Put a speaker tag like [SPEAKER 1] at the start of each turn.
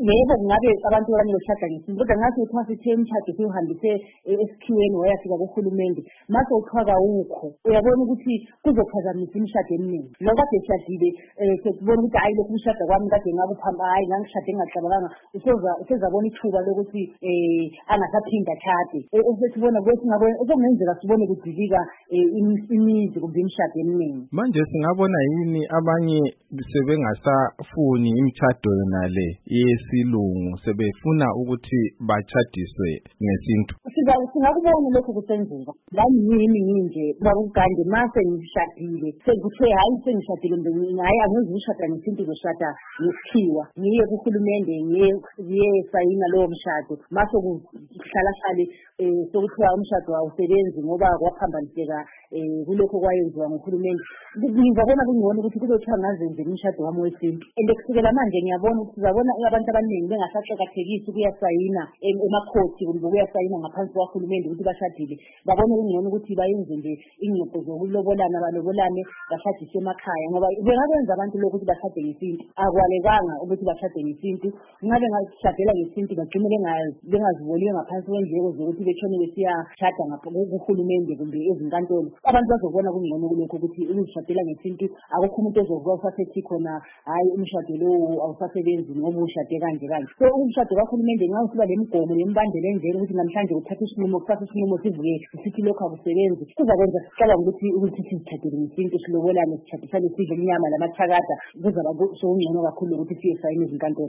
[SPEAKER 1] Yebo kungabe abantu abanye beshada ngesintu kodwa ngathi uma sithe umshado siwuhambise esikhiweni wayafika kuhulumende mase uqhaka ukho uyabona ukuthi kuzophazamisa imishado eminingi lo kade eshadile sekubona ukuthi hayi lokhu umshado kwami kade ngakuphamba hayi ngangishade ngingacabanga usezabona ithuba lokuthi angasaphinda ashade esesibona ukuthi ngabona okungenzeka sibone kudilika imizi kumbe imishado eminingi.
[SPEAKER 2] Manje singabona yini abanye sebengasafuni imishado yonale yesilungu sebefuna ukuthi bachadiswe ngesintu?
[SPEAKER 1] Singakubona lokho kusenzeka lami yimi nje bakugande mase ngishadile sekuthe hayi sengishadile ngayi angizishada ngesintu zoshada ngesikhiwa ngiye kuhulumende ngiye sayina lowo mshado mase kuhlala sokuthiwa umshado awusebenzi ngoba kwaphambaniseka kulokho kwayenziwa nguhulumende. Ngizabona kungcono ukuthi kuzothiwa ngazenze imishado wami wesintu kusukela manje ngiyabona ukuthi sizabona abantu abaningi bengasaqakathekisi ukuyasayina emakhosi kumbe ukuyasayina ngaphansi kwahulumende ukuthi bashadile babona kungcono ukuthi bayenze nje ingxoxo zokulobolana balobolane bashadiswe emakhaya ngoba bengakwenza abantu lokho ukuthi bashade ngesintu akwalekanga ukuthi bashade ngesintu ngabe ngashadela ngesintu bagcine bengaziboniwe ngaphansi kwendleko zokuthi betshone besiyashada kuhulumende kumbe ezinkantolo abantu bazobona kungcono kulokho ukuthi ukuzishadela ngesintu akukho umuntu ozovuka usasethi khona hayi umshado lo awusasebenzi ngoba ushade kanje so umshado kahulumende nxa usiba lemigomo nemibandela enjeni ukuthi namhlanje uthatha isinqumo kusasa isinqumo sivuke sithi lokho akusebenzi kuzakwenza siqala ukuthi sizithathele ngesintu silobolane sithathisane sidle inyama lamathakada kuzaba sokungcono kakhulu ukuthi siye sayina izinkantolo.